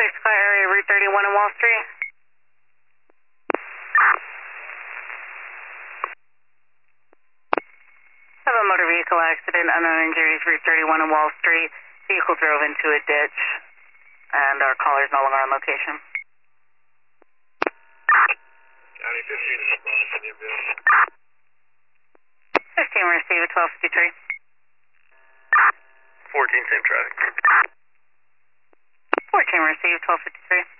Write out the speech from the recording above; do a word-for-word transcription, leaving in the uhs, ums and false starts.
six car area, Route thirty-one on Wall Street. Have a motor vehicle accident, unknown injuries, Route thirty-one on Wall Street. Vehicle drove into a ditch, and our caller is no longer on location. County fifteen is responding to the ambulance. fifteen, receive at twelve fifty-three. fourteen, same traffic. fourteen, receive twelve fifty-three.